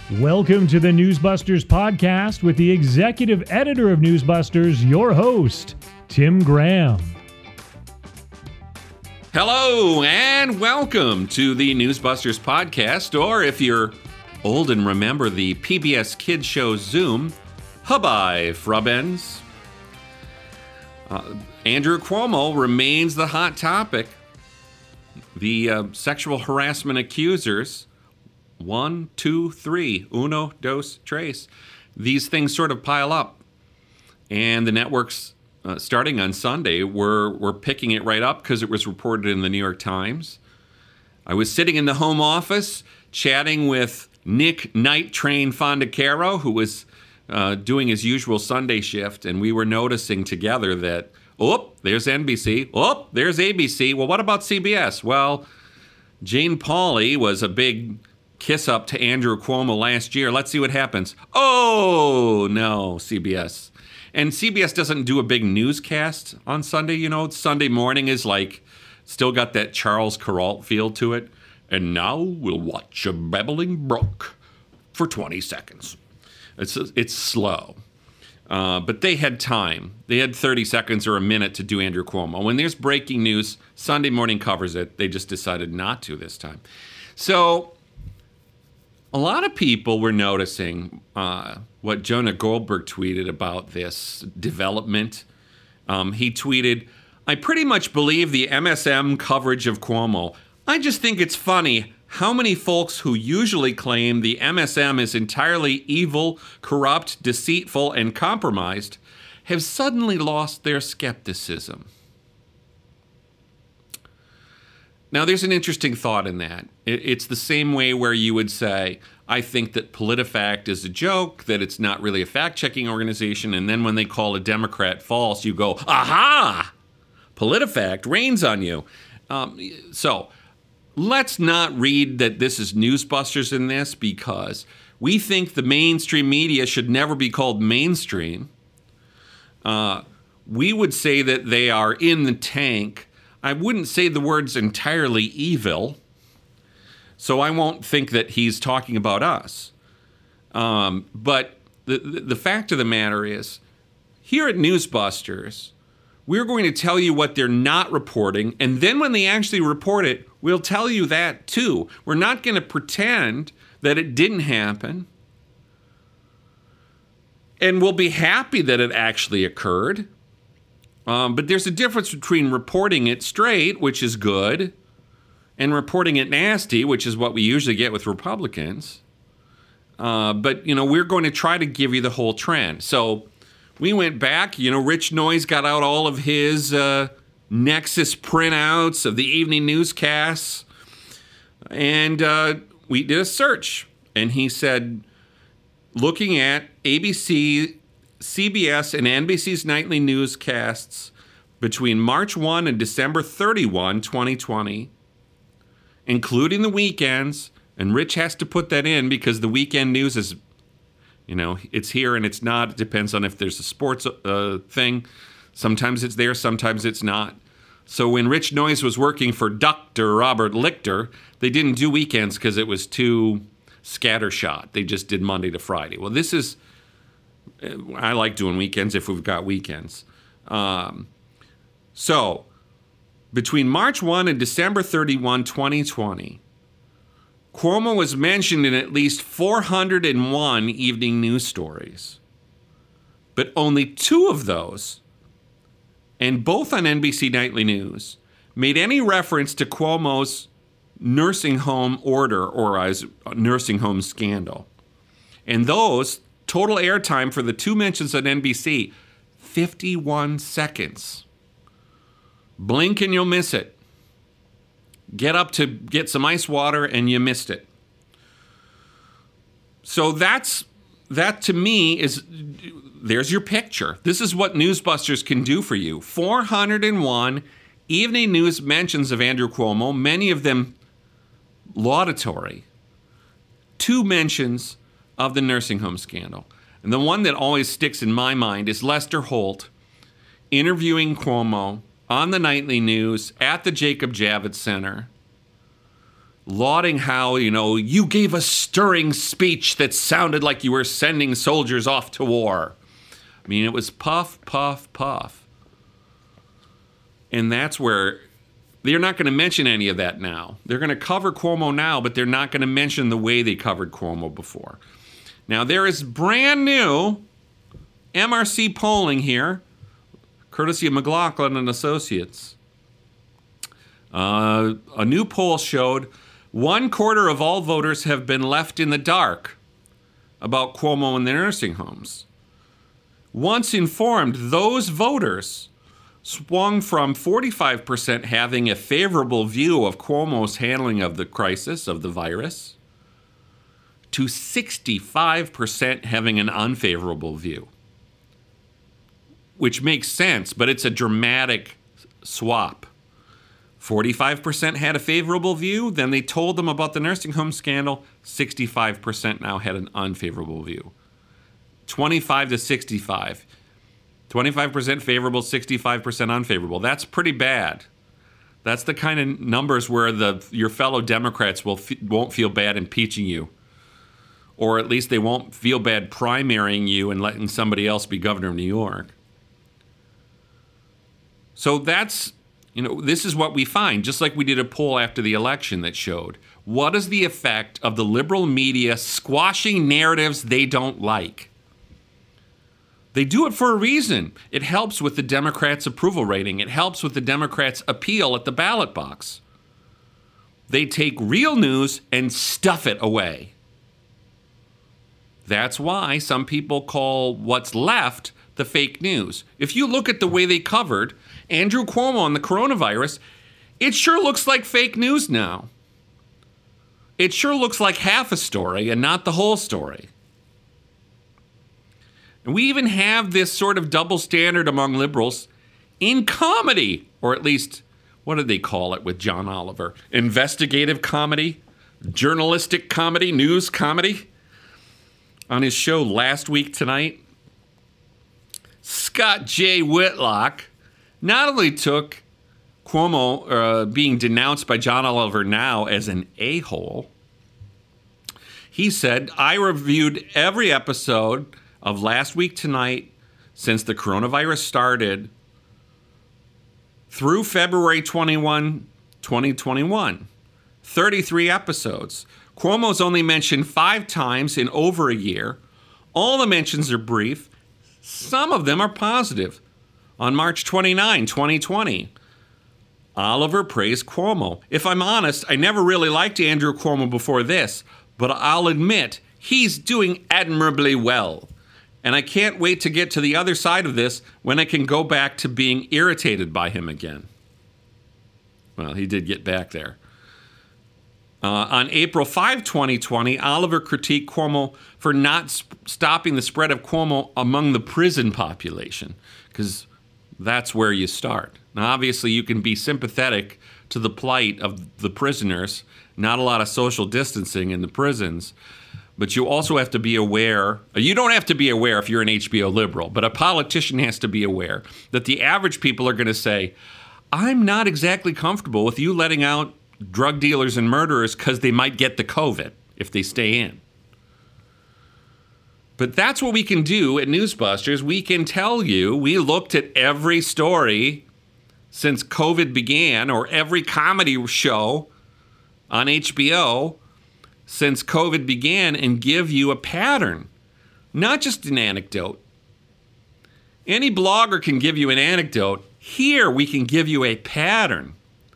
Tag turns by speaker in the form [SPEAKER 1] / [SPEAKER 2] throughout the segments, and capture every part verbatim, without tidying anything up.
[SPEAKER 1] Welcome to the Newsbusters podcast with the executive editor of Newsbusters, your host, Tim Graham.
[SPEAKER 2] Hello and welcome to the Newsbusters podcast, or if you're old and remember the P B S Kids show Zoom, Hubby Frubbens. Uh, Andrew Cuomo remains the hot topic. The uh, sexual harassment accusers, one, two, three, uno, dos, tres. These things sort of pile up. And the networks, uh, starting on Sunday, were, were picking it right up because it was reported in the New York Times. I was sitting in the home office chatting with Nick Night Train Fondacaro, who was uh, doing his usual Sunday shift, and we were noticing together that, oh, there's N B C. Oh, there's A B C. Well, what about C B S? Well, Jane Pauley was a big kiss up to Andrew Cuomo last year. Let's see what happens. Oh, no, C B S. And C B S doesn't do a big newscast on Sunday. You know, Sunday morning is like, still got that Charles Kuralt feel to it. And now we'll watch a babbling brook for twenty seconds. It's it's slow. Uh, but they had time. They had thirty seconds or a minute to do Andrew Cuomo. When there's breaking news, Sunday morning covers it. They just decided not to this time. So a lot of people were noticing uh, what Jonah Goldberg tweeted about this development. Um, he tweeted, "I pretty much believe the M S M coverage of Cuomo. I just think it's funny how many folks who usually claim the M S M is entirely evil, corrupt, deceitful, and compromised have suddenly lost their skepticism." Now, there's an interesting thought in that. It's the same way where you would say, I think that PolitiFact is a joke, that it's not really a fact-checking organization, and then when they call a Democrat false, you go, aha! PolitiFact rains on you. Um, so let's not read that this is Newsbusters in this, because we think the mainstream media should never be called mainstream. Uh, we would say that they are in the tank. I wouldn't say the words entirely evil, so I won't think that he's talking about us. Um, but the, the, the fact of the matter is, here at Newsbusters, we're going to tell you what they're not reporting, and then when they actually report it, we'll tell you that too. We're not going to pretend that it didn't happen, and we'll be happy that it actually occurred. Um, but there's a difference between reporting it straight, which is good, and reporting it nasty, which is what we usually get with Republicans. Uh, but, you know, we're going to try to give you the whole trend. So we went back, you know, Rich Noyes got out all of his uh, Nexus printouts of the evening newscasts, and uh, we did a search. And he said, looking at A B C, C B S, and N B C's nightly newscasts between March first and December thirty-first, twenty twenty, including the weekends, and Rich has to put that in because the weekend news is, you know, it's here and it's not. It depends on if there's a sports uh, thing. Sometimes it's there, sometimes it's not. So when Rich Noyes was working for Doctor Robert Lichter, they didn't do weekends because it was too scattershot. They just did Monday to Friday. Well, this is, I like doing weekends if we've got weekends. Um, so between March first and December thirty-first, twenty twenty, Cuomo was mentioned in at least four hundred one evening news stories. But only two of those, and both on N B C Nightly News, made any reference to Cuomo's nursing home order or as nursing home scandal. And those, total airtime for the two mentions on N B C, fifty-one seconds. Blink and you'll miss it. Get up to get some ice water and you missed it. So that's, that to me is, there's your picture. This is what Newsbusters can do for you. four hundred one evening news mentions of Andrew Cuomo, many of them laudatory. Two mentions of the nursing home scandal. And the one that always sticks in my mind is Lester Holt interviewing Cuomo on the nightly news at the Jacob Javits Center lauding how, you know, you gave a stirring speech that sounded like you were sending soldiers off to war. I mean, it was puff, puff, puff. And that's where they're not going to mention any of that now. They're going to cover Cuomo now, but they're not going to mention the way they covered Cuomo before. Now, there is brand new M R C polling here, courtesy of McLaughlin and Associates. Uh, a new poll showed one quarter of all voters have been left in the dark about Cuomo and the nursing homes. Once informed, those voters swung from forty-five percent having a favorable view of Cuomo's handling of the crisis of the virus to sixty-five percent having an unfavorable view, which makes sense, but it's a dramatic swap. forty-five percent had a favorable view, then they told them about the nursing home scandal, sixty-five percent now had an unfavorable view. twenty-five to sixty-five. twenty-five percent favorable, sixty-five percent unfavorable. That's pretty bad. That's the kind of numbers where the your fellow Democrats will won't feel bad impeaching you. Or at least they won't feel bad primarying you and letting somebody else be governor of New York. So that's, you know, this is what we find, just like we did a poll after the election that showed what is the effect of the liberal media squashing narratives they don't like. They do it for a reason. It helps with the Democrats' approval rating. It helps with the Democrats' appeal at the ballot box. They take real news and stuff it away. That's why some people call what's left the fake news. If you look at the way they covered Andrew Cuomo on the coronavirus, it sure looks like fake news now. It sure looks like half a story and not the whole story. And we even have this sort of double standard among liberals in comedy, or at least, what did they call it with John Oliver? Investigative comedy, journalistic comedy, news comedy. On his show Last Week Tonight, Scott J. Whitlock not only took Cuomo uh, being denounced by John Oliver now as an a-hole, he said, I reviewed every episode of Last Week Tonight since the coronavirus started through February twenty-first, twenty twenty-one. thirty-three episodes. Cuomo's only mentioned five times in over a year. All the mentions are brief. Some of them are positive. On March twenty-ninth, twenty twenty, Oliver praised Cuomo. If I'm honest, I never really liked Andrew Cuomo before this, but I'll admit he's doing admirably well. And I can't wait to get to the other side of this when I can go back to being irritated by him again. Well, he did get back there. Uh, on April fifth, twenty twenty, Oliver critiqued Cuomo for not sp- stopping the spread of Cuomo among the prison population, because that's where you start. Now, obviously, you can be sympathetic to the plight of the prisoners, not a lot of social distancing in the prisons, but you also have to be aware, you don't have to be aware if you're an H B O liberal, but a politician has to be aware that the average people are going to say, I'm not exactly comfortable with you letting out drug dealers and murderers because they might get the COVID if they stay in. But that's what we can do at Newsbusters. We can tell you, we looked at every story since COVID began, or every comedy show on H B O since COVID began, and give you a pattern, not just an anecdote. Any blogger can give you an anecdote. Here, we can give you a pattern.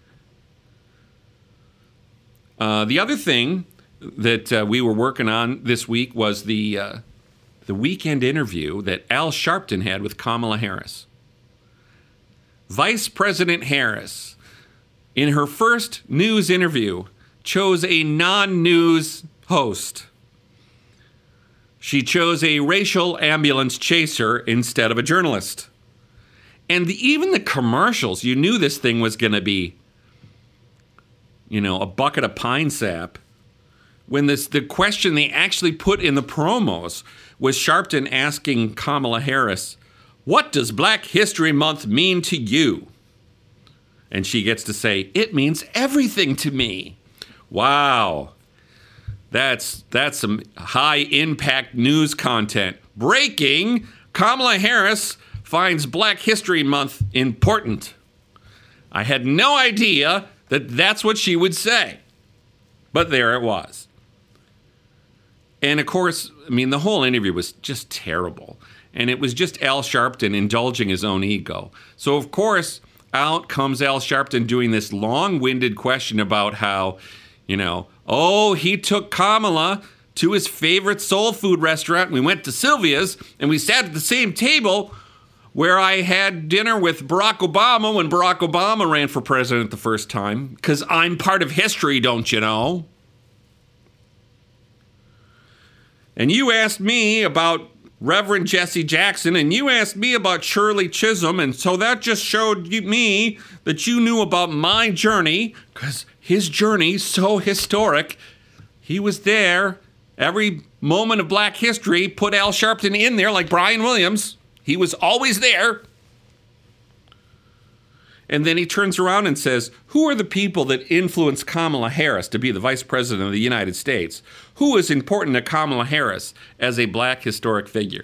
[SPEAKER 2] Uh, the other thing that uh, we were working on this week was the uh, the weekend interview that Al Sharpton had with Kamala Harris. Vice President Harris, in her first news interview, chose a non-news host. She chose a racial ambulance chaser instead of a journalist. And the, even the commercials, you knew this thing was going to be, you know, a bucket of pine sap. When this, the question they actually put in the promos was Sharpton asking Kamala Harris, what does Black History Month mean to you? And she gets to say, it means everything to me. Wow. That's that's some high-impact news content. Breaking, Kamala Harris finds Black History Month important. I had no idea that that's what she would say. But there it was. And of course, I mean, the whole interview was just terrible. And it was just Al Sharpton indulging his own ego. So, of course, out comes Al Sharpton doing this long-winded question about how, you know, oh, he took Kamala to his favorite soul food restaurant. We went to Sylvia's, and we sat at the same table where I had dinner with Barack Obama when Barack Obama ran for president the first time, because I'm part of history, don't you know? And you asked me about Reverend Jesse Jackson, and you asked me about Shirley Chisholm, and so that just showed you, me that you knew about my journey, because his journey's so historic. He was there. Every moment of Black history put Al Sharpton in there like Brian Williams. He was always there. And then he turns around and says, who are the people that influenced Kamala Harris to be the vice president of the United States? Who is important to Kamala Harris as a Black historic figure?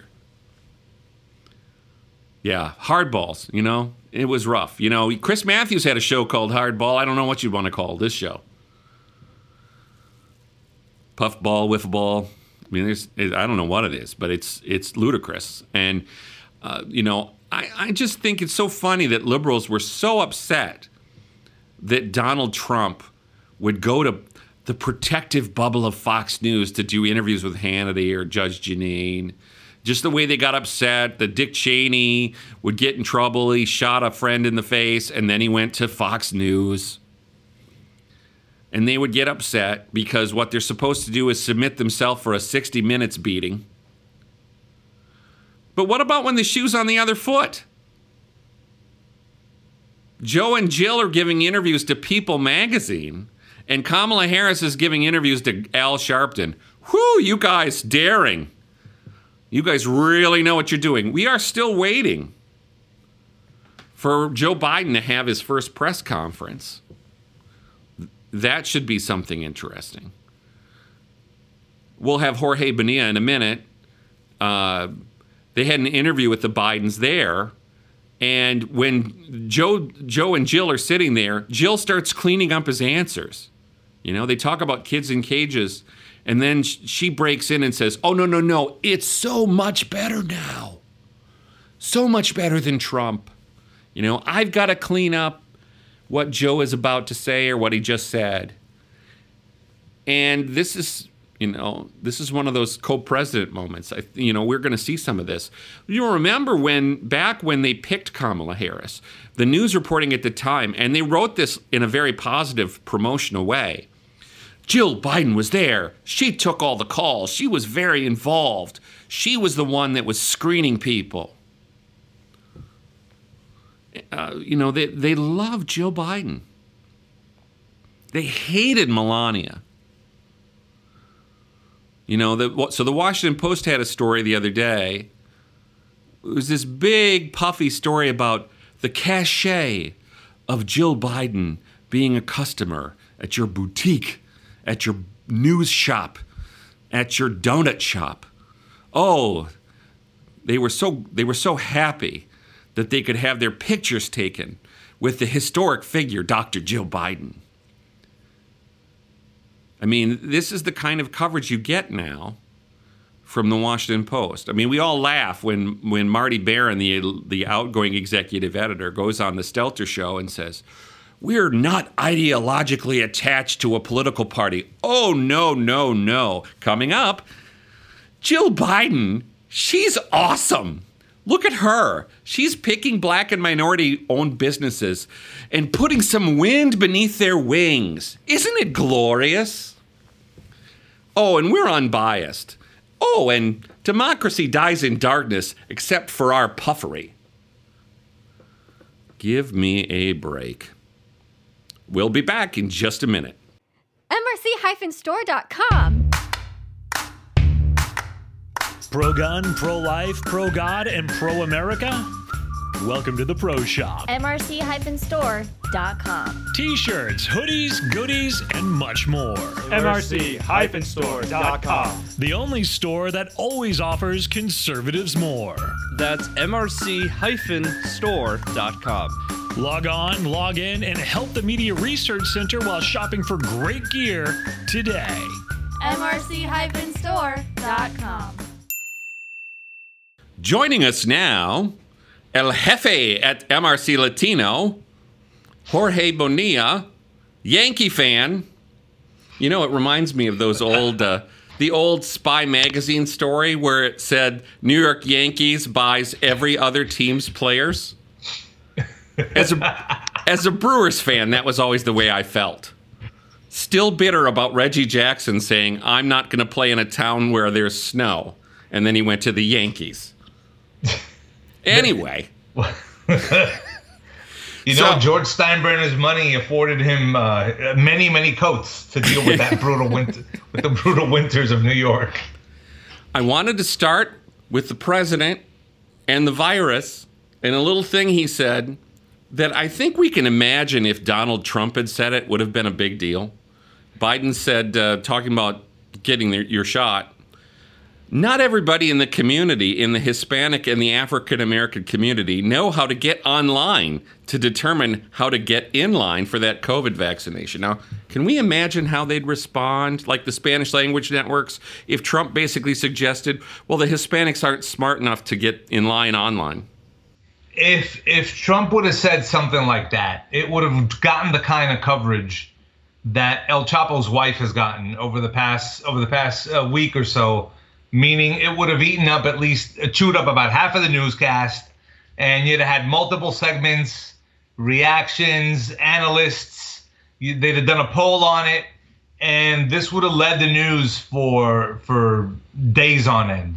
[SPEAKER 2] Yeah, hardballs, you know, it was rough. You know, Chris Matthews had a show called Hardball. I don't know what you'd want to call this show. Puffball, wiffball. I mean, there's, I don't know what it is, but it's it's ludicrous. And, uh, you know, I, I just think it's so funny that liberals were so upset that Donald Trump would go to the protective bubble of Fox News to do interviews with Hannity or Judge Jeanine. Just the way they got upset that Dick Cheney would get in trouble. He shot a friend in the face, and then he went to Fox News. And they would get upset because what they're supposed to do is submit themselves for a sixty minutes beating. But what about when the shoe's on the other foot? Joe and Jill are giving interviews to People magazine, and Kamala Harris is giving interviews to Al Sharpton. Whew, you guys daring. You guys really know what you're doing. We are still waiting for Joe Biden to have his first press conference. That should be something interesting. We'll have Jorge Bonilla in a minute. Uh, they had an interview with the Bidens there. And when Joe, Joe and Jill are sitting there, Jill starts cleaning up his answers. You know, they talk about kids in cages. And then she breaks in and says, oh, no, no, no. It's so much better now. So much better than Trump. You know, I've got to clean up what Joe is about to say or what he just said. And this is, you know, this is one of those co-president moments. I, you know, we're going to see some of this. You remember when, back when they picked Kamala Harris, the news reporting at the time, and they wrote this in a very positive promotional way. Jill Biden was there. She took all the calls. She was very involved. She was the one that was screening people. Uh, you know, they, they loved Jill Biden. They hated Melania. You know, the, so the Washington Post had a story the other day. It was this big, puffy story about the cachet of Jill Biden being a customer at your boutique, at your news shop, at your donut shop. Oh, they were so they were so happy that they could have their pictures taken with the historic figure, Doctor Jill Biden. I mean, this is the kind of coverage you get now from the Washington Post. I mean, we all laugh when, when Marty Barron, the, the outgoing executive editor, goes on the Stelter Show and says, we're not ideologically attached to a political party. Oh, no, no, no. Coming up, Jill Biden, she's awesome. Look at her. She's picking black and minority-owned businesses and putting some wind beneath their wings. Isn't it glorious? Oh, and we're unbiased. Oh, and democracy dies in darkness except for our puffery. Give me a break. We'll be back in just a minute.
[SPEAKER 3] M R C store dot com.
[SPEAKER 1] Pro-gun, pro-life, pro-God, and pro-America? Welcome to the Pro Shop.
[SPEAKER 3] M R C store dot com.
[SPEAKER 1] T-shirts, hoodies, goodies, and much more.
[SPEAKER 4] M R C store dot com.
[SPEAKER 1] The only store that always offers conservatives more.
[SPEAKER 4] That's M R C store dot com.
[SPEAKER 1] Log on, log in, and help the Media Research Center while shopping for great gear today.
[SPEAKER 3] M R C store dot com.
[SPEAKER 2] Joining us now, El Jefe at M R C Latino, Jorge Bonilla, Yankee fan. You know, it reminds me of those old, uh, the old Spy magazine story where it said New York Yankees buys every other team's players. As a, as a Brewers fan, that was always the way I felt. Still bitter about Reggie Jackson saying, I'm not going to play in a town where there's snow. And then he went to the Yankees. Anyway.
[SPEAKER 5] You know,
[SPEAKER 2] So-
[SPEAKER 5] George Steinbrenner's money afforded him uh, many, many coats to deal with that brutal winter, with the brutal winters of New York.
[SPEAKER 2] I wanted to start with the president and the virus and a little thing he said that I think we can imagine if Donald Trump had said it would have been a big deal. Biden said, uh, talking about getting their, your shot, not everybody in the community, in the Hispanic and the African American community, know how to get online to determine how to get in line for that COVID vaccination. Now, can we imagine how they'd respond, like the Spanish language networks, if Trump basically suggested, well, the Hispanics aren't smart enough to get in line online?
[SPEAKER 5] If if Trump would have said something like that, it would have gotten the kind of coverage that El Chapo's wife has gotten over the past over the past uh, week or so. Meaning, it would have eaten up at least uh, chewed up about half of the newscast, and you'd have had multiple segments, reactions, analysts. You, they'd have done a poll on it, and this would have led the news for for days on end.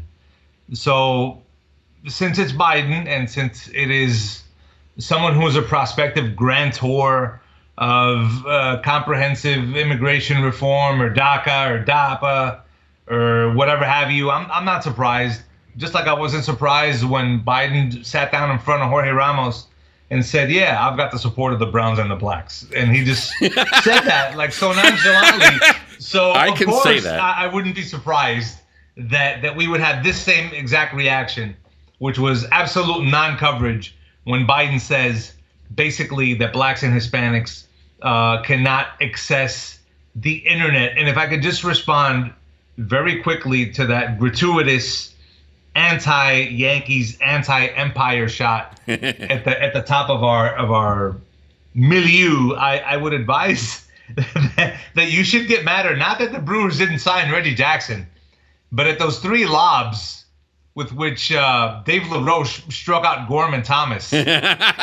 [SPEAKER 5] So, since it's Biden, and since it is someone who is a prospective grantor of uh, comprehensive immigration reform, or DACA, or DAPA, or whatever have you, I'm I'm not surprised. Just like I wasn't surprised when Biden sat down in front of Jorge Ramos and said, yeah, I've got the support of the Browns and the Blacks. And he just said that like so nonchalantly. So
[SPEAKER 2] I
[SPEAKER 5] of
[SPEAKER 2] can
[SPEAKER 5] course,
[SPEAKER 2] say that.
[SPEAKER 5] I, I wouldn't be surprised that, that we would have this same exact reaction, which was absolute non-coverage when Biden says basically that blacks and Hispanics uh, cannot access the internet. And if I could just respond very quickly to that gratuitous anti-Yankees, anti-Empire shot at the at the top of our of our milieu, I, I would advise that, that you should get madder. Not that the Brewers didn't sign Reggie Jackson, but at those three lobs with which uh, Dave LaRoche struck out Gorman Thomas in,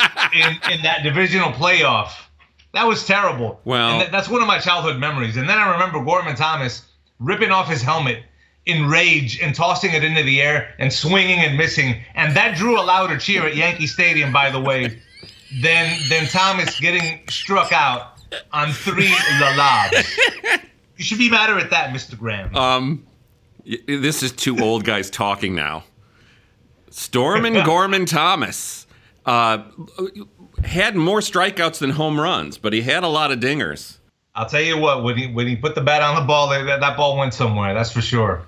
[SPEAKER 5] in that divisional playoff. That was terrible.
[SPEAKER 2] Well-
[SPEAKER 5] and th- that's one of my childhood memories. And then I remember Gorman Thomas ripping off his helmet in rage and tossing it into the air and swinging and missing. And that drew a louder cheer at Yankee Stadium, by the way, than, than Thomas getting struck out on three lobs. You should be madder at that, Mister Graham.
[SPEAKER 2] Um, y- this is two old guys talking now. Stormin' Gorman Thomas uh, had more strikeouts than home runs, but he had a lot of dingers.
[SPEAKER 5] I'll tell you what, when he when he put the bat on the ball, that, that ball went somewhere, that's for sure.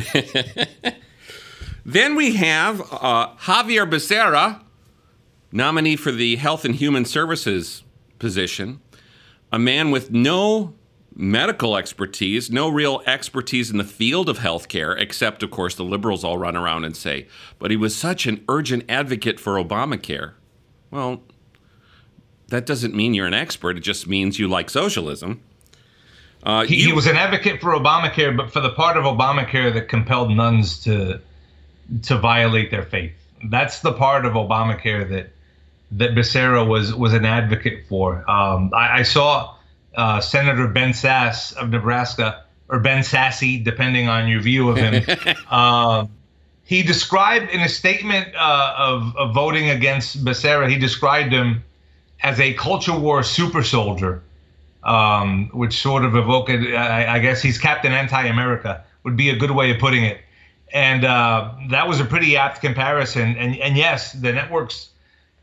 [SPEAKER 2] Then we have uh, Javier Becerra, nominee for the Health and Human Services position, a man with no medical expertise, no real expertise in the field of healthcare, except, of course, the liberals all run around and say, but he was such an urgent advocate for Obamacare. Well, that doesn't mean you're an expert. It just means you like socialism. Uh,
[SPEAKER 5] He,
[SPEAKER 2] you-
[SPEAKER 5] he was an advocate for Obamacare, but for the part of Obamacare that compelled nuns to to violate their faith. That's the part of Obamacare that that Becerra was was an advocate for. Um, I, I saw uh, Senator Ben Sass of Nebraska, or Ben Sassy, depending on your view of him. uh, he described in a statement uh, of, of voting against Becerra, he described him as a culture war super soldier, um, which sort of evoked, I, I guess he's Captain Anti-America, would be a good way of putting it. And uh, that was a pretty apt comparison. And, and yes, the networks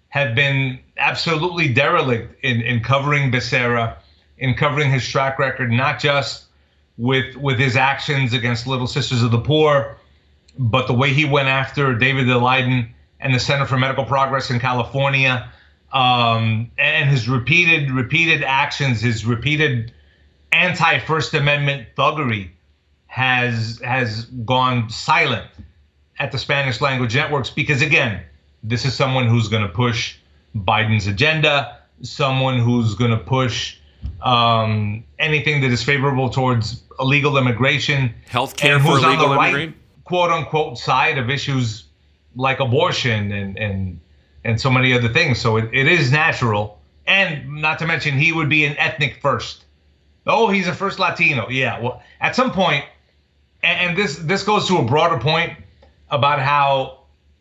[SPEAKER 5] have been absolutely derelict in, in covering Becerra, in covering his track record, not just with with his actions against Little Sisters of the Poor, but the way he went after David Daleiden and the Center for Medical Progress in California, um, and his repeated repeated actions, his repeated anti-First Amendment thuggery has has gone silent at the Spanish language networks, because again, this is someone who's going to push Biden's agenda, someone who's going to push um, anything that is favorable towards illegal immigration,
[SPEAKER 2] healthcare
[SPEAKER 5] and
[SPEAKER 2] for
[SPEAKER 5] who's on
[SPEAKER 2] illegal
[SPEAKER 5] the right,
[SPEAKER 2] immigrant,
[SPEAKER 5] quote unquote, side of issues like abortion and and and so many other things. So it, it is natural, and not to mention he would be an ethnic first. Oh, he's a first Latino. Yeah, well, at some point, and, and this this goes to a broader point about how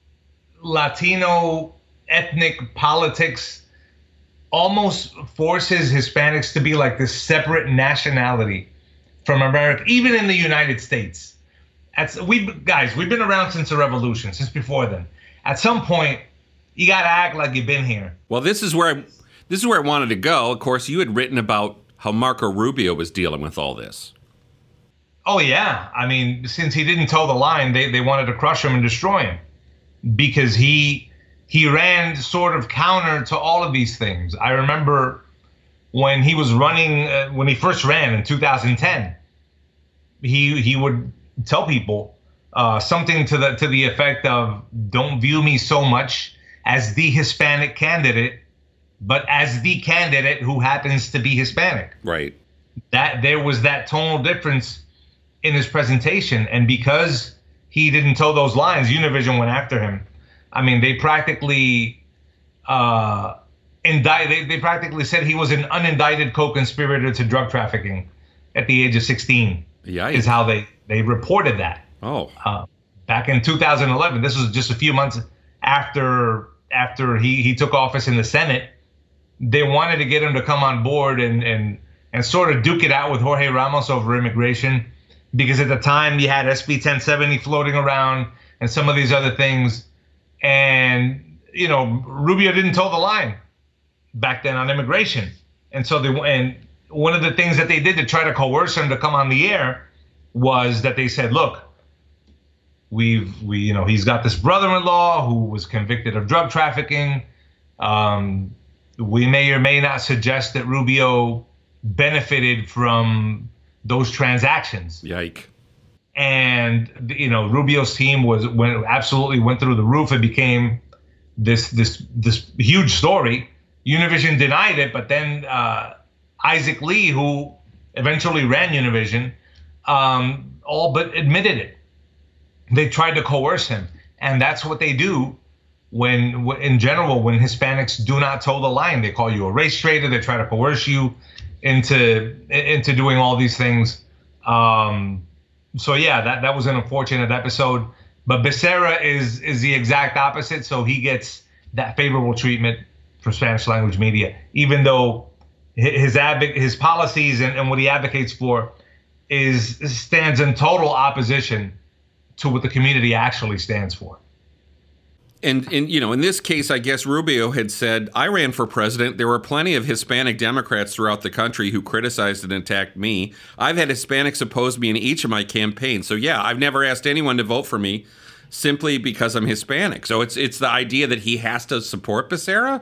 [SPEAKER 5] Latino ethnic politics almost forces Hispanics to be like this separate nationality from America, even in the United States. At, we guys, we've been around since the revolution, since before then. At some point, you got to act like you've been here.
[SPEAKER 2] Well, this is where I, this is where I wanted to go. Of course, you had written about how Marco Rubio was dealing with all this.
[SPEAKER 5] Oh, yeah. I mean, since he didn't toe the line, they, they wanted to crush him and destroy him, because he he ran sort of counter to all of these things. I remember when he was running, uh, when he first ran in two thousand ten, he he would tell people uh, something to the to the effect of, "Don't view me so much as the Hispanic candidate, but as the candidate who happens to be Hispanic."
[SPEAKER 2] Right.
[SPEAKER 5] That there was that tonal difference in his presentation, and because he didn't toe those lines, Univision went after him. I mean, they practically uh, indict. They, they practically said he was an unindicted co-conspirator to drug trafficking at the age of sixteen.
[SPEAKER 2] Yeah,
[SPEAKER 5] is how they they reported that.
[SPEAKER 2] Oh,
[SPEAKER 5] uh, back in two thousand eleven. This was just a few months after after he he took office in the Senate. They wanted to get him to come on board and and and sort of duke it out with Jorge Ramos over immigration, because at the time you had S B ten seventy floating around and some of these other things. And, you know, Rubio didn't toe the line back then on immigration. And so they, and one of the things that they did to try to coerce him to come on the air was that they said, look, we've, we, you know, he's got this brother-in-law who was convicted of drug trafficking. Um, we may or may not suggest that Rubio benefited from those transactions.
[SPEAKER 2] Yike.
[SPEAKER 5] And, you know, Rubio's team was went absolutely went through the roof. It became this this this huge story. Univision denied it, but then uh, Isaac Lee, who eventually ran Univision, um, all but admitted it. They tried to coerce him, and that's what they do when, in general, when Hispanics do not toe the line. They call you a race traitor. They try to coerce you into into doing all these things. Um, so yeah, that, that was an unfortunate episode. But Becerra is is the exact opposite. So he gets that favorable treatment from Spanish language media, even though his adv- his policies and, and what he advocates for is stands in total opposition to what the community actually stands for.
[SPEAKER 2] And, and, you know, in this case, I guess Rubio had said, I ran for president. There were plenty of Hispanic Democrats throughout the country who criticized and attacked me. I've had Hispanics oppose me in each of my campaigns. So, yeah, I've never asked anyone to vote for me simply because I'm Hispanic. So it's it's the idea that he has to support Becerra?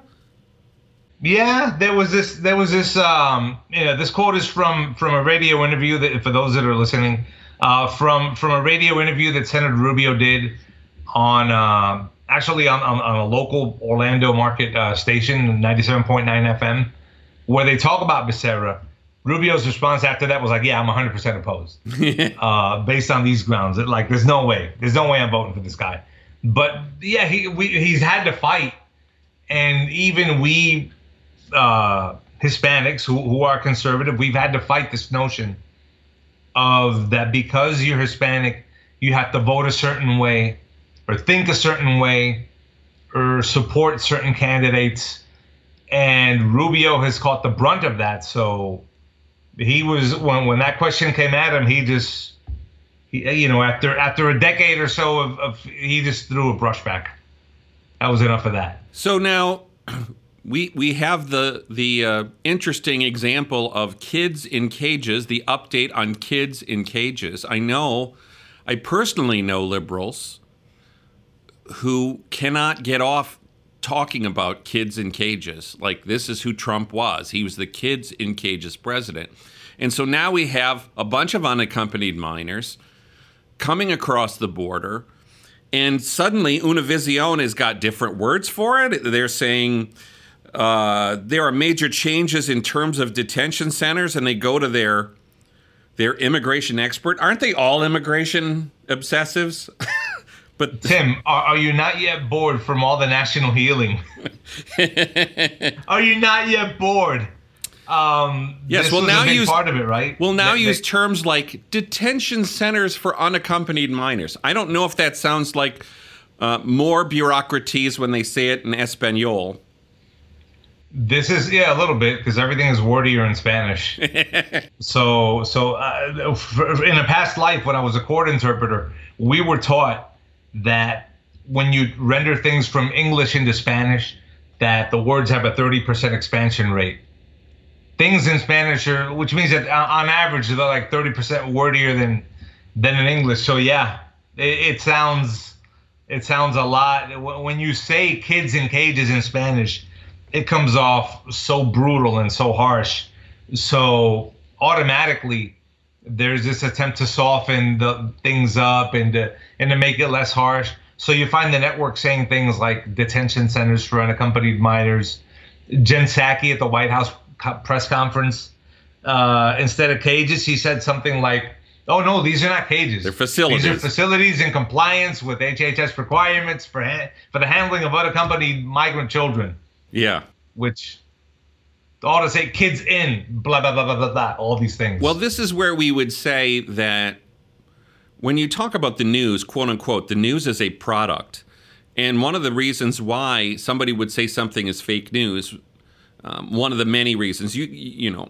[SPEAKER 5] Yeah, there was this, there was this, um, you know, this quote is from, from a radio interview that, for those that are listening, uh, from, from a radio interview that Senator Rubio did on, uh, actually on, on, on a local Orlando market uh, station, ninety-seven point nine F M, where they talk about Becerra. Rubio's response after that was like, yeah, I'm one hundred percent opposed uh, based on these grounds. Like, there's no way. There's no way I'm voting for this guy. But, yeah, he we, he's had to fight. And even we uh, Hispanics who, who are conservative, we've had to fight this notion of that because you're Hispanic, you have to vote a certain way, or think a certain way, or support certain candidates. And Rubio has caught the brunt of that. So he was, when when that question came at him, he just, he, you know, after after a decade or so of, of, he just threw a brush back. That was enough of that.
[SPEAKER 2] So now, we we have the the uh, interesting example of Kids in Cages, the update on Kids in Cages. I know, I personally know liberals who cannot get off talking about kids in cages. Like, this is who Trump was. He was the kids in cages president. And so now we have a bunch of unaccompanied minors coming across the border, and suddenly Univision has got different words for it. They're saying uh, there are major changes in terms of detention centers, and they go to their their immigration expert. Aren't they all immigration obsessives? But
[SPEAKER 5] Tim, are, are you not yet bored from all the national healing? Are you not yet bored? Um,
[SPEAKER 2] yes,
[SPEAKER 5] this
[SPEAKER 2] we'll
[SPEAKER 5] was
[SPEAKER 2] now
[SPEAKER 5] a big
[SPEAKER 2] use
[SPEAKER 5] part of it, right?
[SPEAKER 2] We'll now
[SPEAKER 5] That-
[SPEAKER 2] use
[SPEAKER 5] that-
[SPEAKER 2] terms like detention centers for unaccompanied minors. I don't know if that sounds like uh, more bureaucraties when they say it in Espanol.
[SPEAKER 5] This is yeah, a little bit, because everything is wordier in Spanish. so, so uh, for- in a past life, when I was a court interpreter, we were taught that when you render things from English into Spanish, that the words have a thirty percent expansion rate. Things in Spanish are, which means that on average they're like thirty percent wordier than than in English. So yeah, it, it sounds it sounds a lot. When you say kids in cages in Spanish, it comes off so brutal and so harsh. So automatically there's this attempt to soften the things up and to, and to make it less harsh. So you find the network saying things like detention centers for unaccompanied minors. Jen Psaki at the White House co- press conference, uh, instead of cages, he said something like, oh, no, these are not cages.
[SPEAKER 2] They're facilities.
[SPEAKER 5] These are facilities in compliance with H H S requirements for ha- for the handling of unaccompanied migrant children.
[SPEAKER 2] Yeah.
[SPEAKER 5] Which ought to say kids in, blah, blah, blah, blah, blah, blah, all these things.
[SPEAKER 2] Well, this is where we would say that when you talk about the news, quote unquote, the news is a product. And one of the reasons why somebody would say something is fake news, um, one of the many reasons, you you know,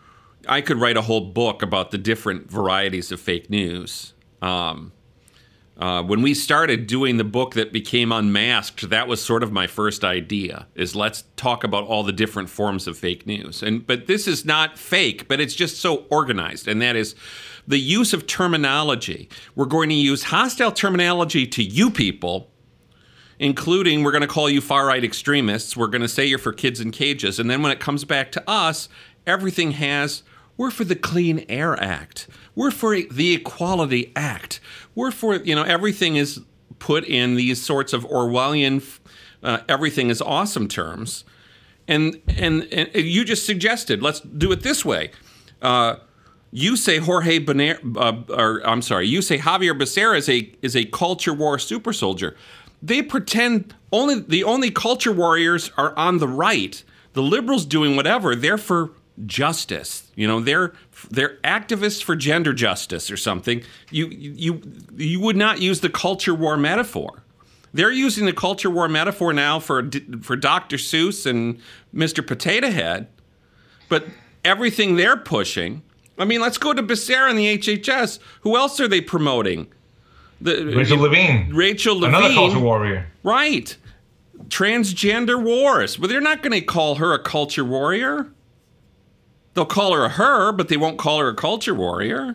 [SPEAKER 2] I could write a whole book about the different varieties of fake news. Um, uh, when we started doing the book that became Unmasked, that was sort of my first idea, is let's talk about all the different forms of fake news. And but this is not fake, but it's just so organized, and that is the use of terminology. We're going to use hostile terminology to you people, including we're going to call you far-right extremists. We're going to say you're for kids in cages. And then when it comes back to us, everything has, we're for the Clean Air Act. We're for the Equality Act. We're for, you know, everything is put in these sorts of Orwellian, uh, everything is awesome terms. And, and, and you just suggested, let's do it this way. Uh, You say Jorge Becerra, uh, or I'm sorry, you say Javier Becerra is a is a culture war super soldier. They pretend only the only culture warriors are on the right. The liberals doing whatever, they're for justice. You know, they're they're activists for gender justice or something. You you you would not use the culture war metaphor. They're using the culture war metaphor now for for Doctor Seuss and Mister Potato Head, but everything they're pushing. I mean, let's go to Becerra and the H H S. Who else are they promoting? The,
[SPEAKER 5] Rachel
[SPEAKER 2] you,
[SPEAKER 5] Levine.
[SPEAKER 2] Rachel Levine.
[SPEAKER 5] Another culture warrior.
[SPEAKER 2] Right. Transgender wars. But they're not going to call her a culture warrior. They'll call her a her, but they won't call her a culture warrior.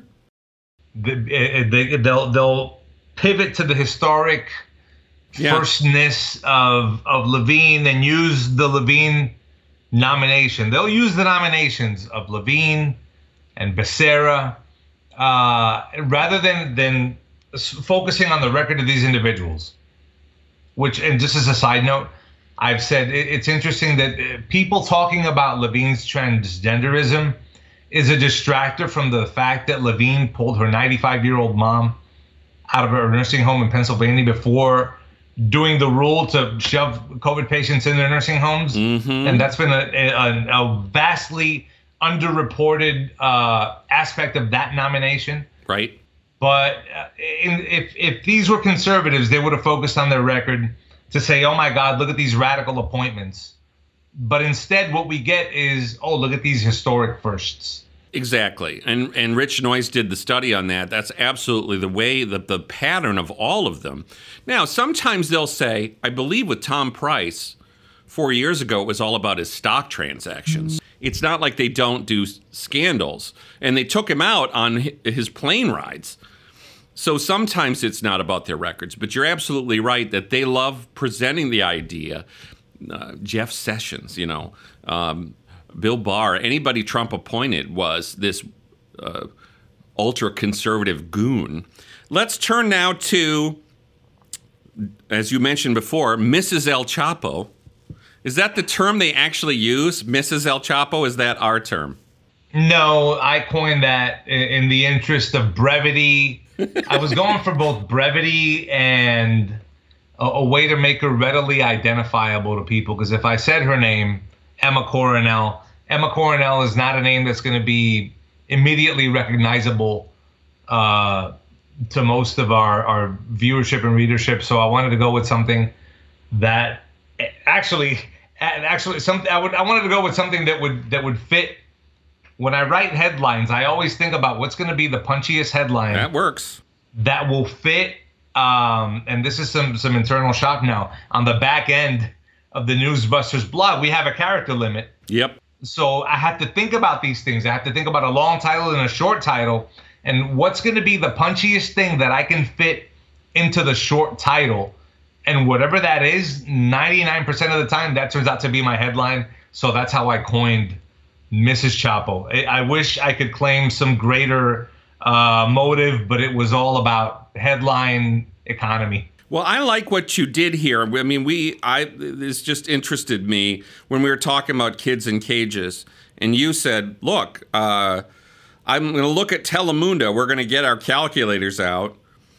[SPEAKER 5] They, they, they'll, they'll pivot to the historic
[SPEAKER 2] Yeah.
[SPEAKER 5] firstness of, of Levine and use the Levine nomination. They'll use the nominations of Levine and Becerra, uh, rather than than focusing on the record of these individuals. Which, and just as a side note, I've said it, it's interesting that uh, people talking about Levine's transgenderism is a distractor from the fact that Levine pulled her ninety-five-year-old mom out of her nursing home in Pennsylvania before doing the rule to shove COVID patients in their nursing homes.
[SPEAKER 2] Mm-hmm.
[SPEAKER 5] And that's been a, a, a vastly underreported uh, aspect of that nomination.
[SPEAKER 2] Right.
[SPEAKER 5] But uh, in, if if these were conservatives, they would have focused on their record to say, oh my God, look at these radical appointments. But instead, what we get is, oh, look at these historic firsts.
[SPEAKER 2] Exactly. And and Rich Noyes did the study on that. That's absolutely the way, the, the pattern of all of them. Now, sometimes they'll say, I believe with Tom Price, four years ago, it was all about his stock transactions. It's not like they don't do scandals. And they took him out on his plane rides. So sometimes it's not about their records. But you're absolutely right that they love presenting the idea. Uh, Jeff Sessions, you know, um, Bill Barr, anybody Trump appointed was this uh, ultra-conservative goon. Let's turn now to, as you mentioned before, Missus El Chapo. Is that the term they actually use, Missus El Chapo? Is that our term?
[SPEAKER 5] No, I coined that in, in the interest of brevity. I was going for both brevity and a, a way to make her readily identifiable to people. Because if I said her name, Emma Coronel, Emma Coronel is not a name that's going to be immediately recognizable uh, to most of our, our viewership and readership. So I wanted to go with something that actually... Actually, something I would I wanted to go with something that would that would fit. When I write headlines, I always think about what's going to be the punchiest headline.
[SPEAKER 2] That works.
[SPEAKER 5] That will fit. Um, and this is some some internal shop now. On the back end of the Newsbusters blog, we have a character limit.
[SPEAKER 2] Yep.
[SPEAKER 5] So I have to think about these things. I have to think about a long title and a short title, and what's going to be the punchiest thing that I can fit into the short title. And whatever that is, ninety-nine percent of the time, that turns out to be my headline. So that's how I coined Missus Chapo. I, I wish I could claim some greater uh, motive, but it was all about headline economy.
[SPEAKER 2] Well, I like what you did here. I mean, we, I, this just interested me when we were talking about kids in cages. And you said, look, uh, I'm going to look at Telemundo. We're going to get our calculators out.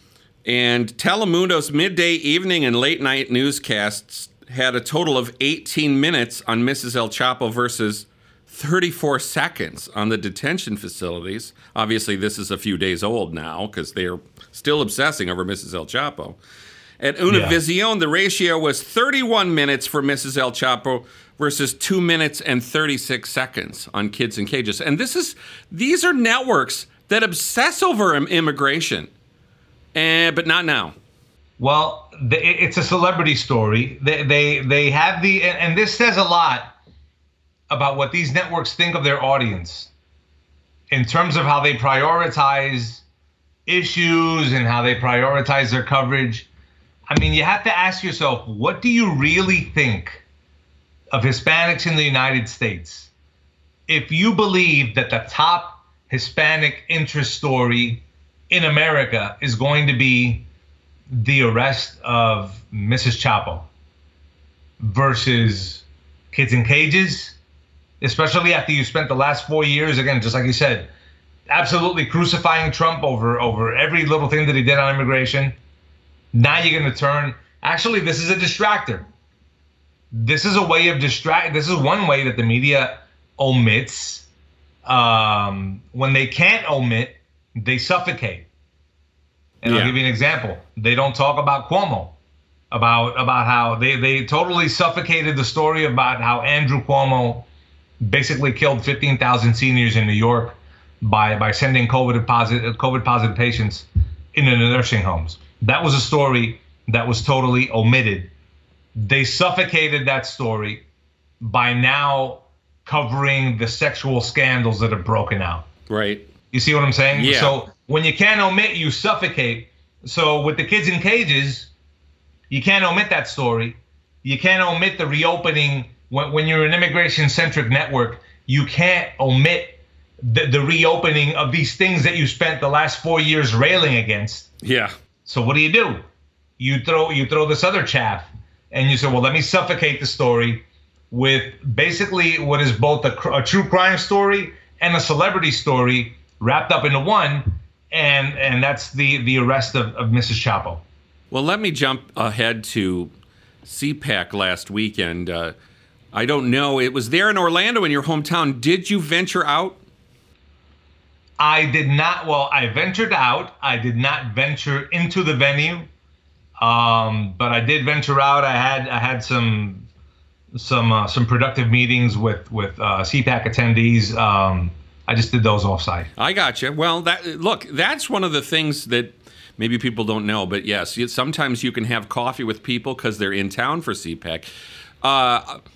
[SPEAKER 2] And Telemundo's midday, evening, and late night newscasts had a total of eighteen minutes on Missus El Chapo versus thirty-four seconds on the detention facilities. Obviously, this is a few days old now because they're still obsessing over Missus El Chapo. At Univision, yeah. The ratio was thirty-one minutes for Missus El Chapo versus two minutes and thirty-six seconds on Kids in Cages. And this is these are networks that obsess over immigration. Eh, but not now.
[SPEAKER 5] Well, the, it's a celebrity story. They they they have the and, and this says a lot about what these networks think of their audience in terms of how they prioritize issues and how they prioritize their coverage. I mean, you have to ask yourself, what do you really think of Hispanics in the United States? If you believe that the top Hispanic interest story in America is going to be the arrest of Missus Chapo versus Kids in Cages, especially after you spent the last four years, again, just like you said, absolutely crucifying Trump over, over every little thing that he did on immigration. Now you're going to turn, actually, this is a distractor. This is a way of distract. This is one way that the media omits. Um, when they can't omit, they suffocate. And yeah. I'll give you an example. They don't talk about Cuomo, about about how they, they totally suffocated the story about how Andrew Cuomo basically killed fifteen thousand seniors in New York by by sending COVID positive COVID positive patients into the nursing homes. That was a story that was totally omitted. They suffocated that story by now covering the sexual scandals that have broken out.
[SPEAKER 2] Right.
[SPEAKER 5] You see what I'm saying?
[SPEAKER 2] Yeah.
[SPEAKER 5] So when you can't omit, you suffocate. So with the Kids in Cages, you can't omit that story. You can't omit the reopening. When, when you're an immigration-centric network, you can't omit the, the reopening of these things that you spent the last four years railing against.
[SPEAKER 2] Yeah.
[SPEAKER 5] So what do you do? You throw you throw this other chaff, and you say, well, let me suffocate the story with basically what is both a, a true crime story and a celebrity story wrapped up into one, and and that's the, the arrest of, of Missus Chapo.
[SPEAKER 2] Well, let me jump ahead to C PAC last weekend. Uh, I don't know. It was there in Orlando, in your hometown. Did you venture out?
[SPEAKER 5] I did not. Well, I ventured out. I did not venture into the venue, um, but I did venture out. I had I had some some uh, some productive meetings with with uh, C PAC attendees. Um, I just did those offsite.
[SPEAKER 2] I got you. Well, that look, that's one of the things that maybe people don't know, but yes, sometimes you can have coffee with people because they're in town for C PAC. Uh,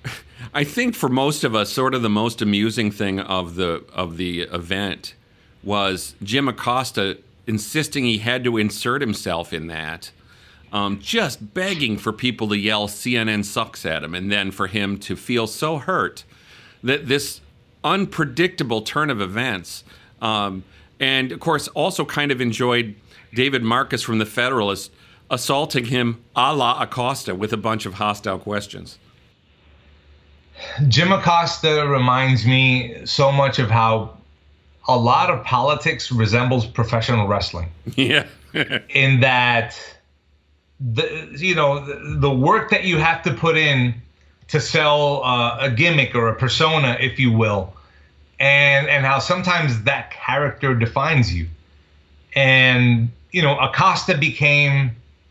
[SPEAKER 2] I think for most of us, sort of the most amusing thing of the of the event was Jim Acosta insisting he had to insert himself in that, um, just begging for people to yell C N N sucks at him, and then for him to feel so hurt that this unpredictable turn of events, um, and of course also kind of enjoyed David Marcus from the Federalist assaulting him a la Acosta with a bunch of hostile questions.
[SPEAKER 5] Jim Acosta reminds me so much of how a lot of politics resembles professional wrestling.
[SPEAKER 2] Yeah.
[SPEAKER 5] In that, the you know, the, the work that you have to put in to sell uh, a gimmick or a persona, if you will, and and how sometimes that character defines you. And, you know, Acosta became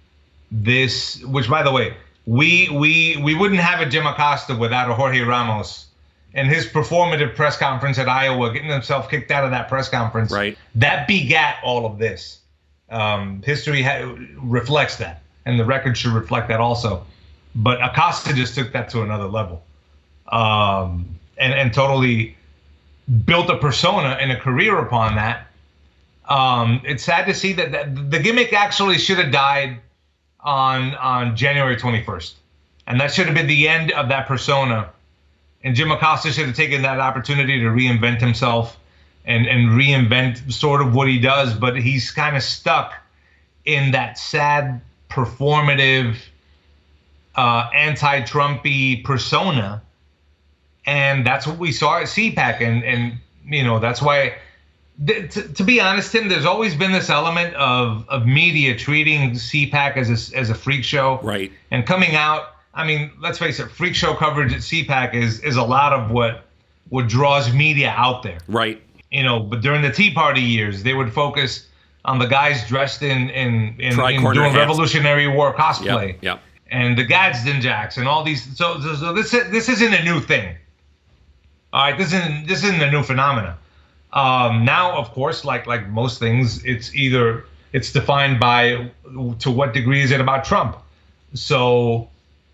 [SPEAKER 5] this, which, by the way, we we we wouldn't have a Jim Acosta without a Jorge Ramos and his performative press conference at Iowa, getting himself kicked out of that press conference.
[SPEAKER 2] Right. That
[SPEAKER 5] begat all of this. Um, history ha- reflects that, and the record should reflect that also. But Acosta just took that to another level, um, and and totally built a persona and a career upon that. Um, it's sad to see that, that the gimmick actually should have died on on January twenty-first, and that should have been the end of that persona. And Jim Acosta should have taken that opportunity to reinvent himself and and reinvent sort of what he does, but he's kind of stuck in that sad performative uh, anti-Trumpy persona, and that's what we saw at C PAC, and and you know that's why. To, to be honest, Tim, there's always been this element of, of media treating C PAC as a, as a freak show.
[SPEAKER 2] Right. And
[SPEAKER 5] coming out, I mean, let's face it, freak show coverage at C PAC is is a lot of what what draws media out there.
[SPEAKER 2] Right.
[SPEAKER 5] You know, but during the Tea Party years, they would focus on the guys dressed in in, in, in doing hats. Revolutionary War cosplay.
[SPEAKER 2] Yep, yep.
[SPEAKER 5] And the Gadsden Jacks and all these. So, so, so this this isn't a new thing. All right, this isn't this isn't a new phenomenon. Um, now, of course, like like most things, it's either it's defined by to what degree is it about Trump. So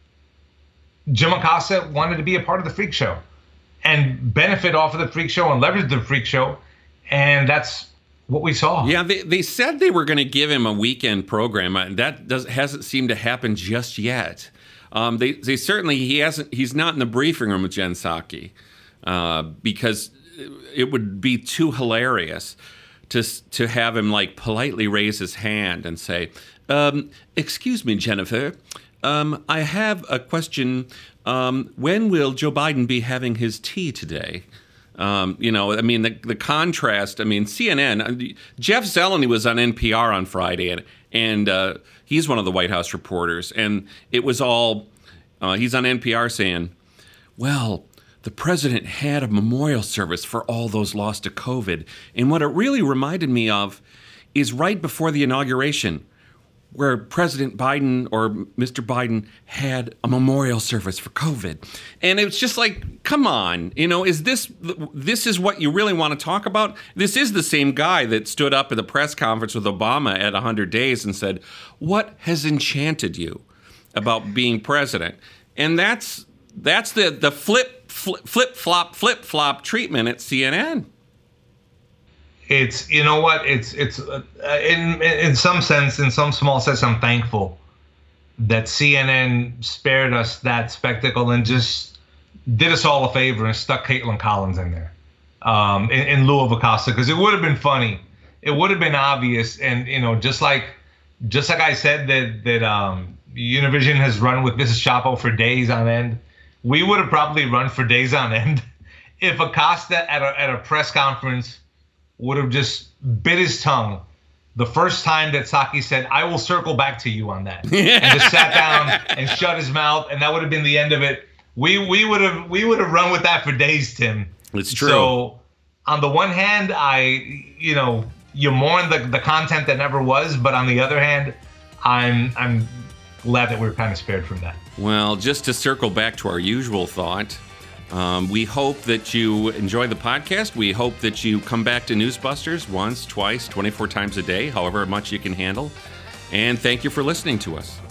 [SPEAKER 5] Jim Acosta wanted to be a part of the freak show and benefit off of the freak show and leverage the freak show, and that's what we saw.
[SPEAKER 2] Yeah, they they said they were going to give him a weekend program. That does hasn't seemed to happen just yet. Um, they they certainly he hasn't he's not in the briefing room with Jen Psaki uh, because. It would be too hilarious to to have him like politely raise his hand and say, um, "Excuse me, Jennifer, um, I have a question. Um, when will Joe Biden be having his tea today?" Um, you know, I mean, the the contrast. I mean, C N N. Jeff Zeleny was on N P R on Friday, and and uh, he's one of the White House reporters, and it was all uh, he's on N P R saying, "Well, the president had a memorial service for all those lost to COVID. And what it really reminded me of is right before the inauguration, where President Biden or Mister Biden had a memorial service for COVID." And it's just like, come on, you know, is this this is what you really want to talk about? This is the same guy that stood up at the press conference with Obama at one hundred days and said, "What has enchanted you about being president?" And that's that's the the flip Flip, flip flop, flip flop treatment at C N N.
[SPEAKER 5] It's you know what it's it's uh, in in some sense, in some small sense, I'm thankful that C N N spared us that spectacle and just did us all a favor and stuck Caitlin Collins in there um, in, in lieu of Acosta, because it would have been funny, it would have been obvious, and you know just like just like I said that that um, Univision has run with Missus Chapo for days on end. We would have probably run for days on end if Acosta at a, at a press conference would have just bit his tongue the first time that Psaki said, "I will circle back to you on that," and just sat down and shut his mouth, and that would have been the end of it. We we would have we would have run with that for days, Tim.
[SPEAKER 2] It's true.
[SPEAKER 5] So on the one hand, I you know you mourn the, the content that never was, but on the other hand, I'm I'm glad that we we're kind of spared from that.
[SPEAKER 2] Well, just to circle back to our usual thought, um, we hope that you enjoy the podcast. We hope that you come back to Newsbusters once, twice, twenty-four times a day, however much you can handle. And thank you for listening to us.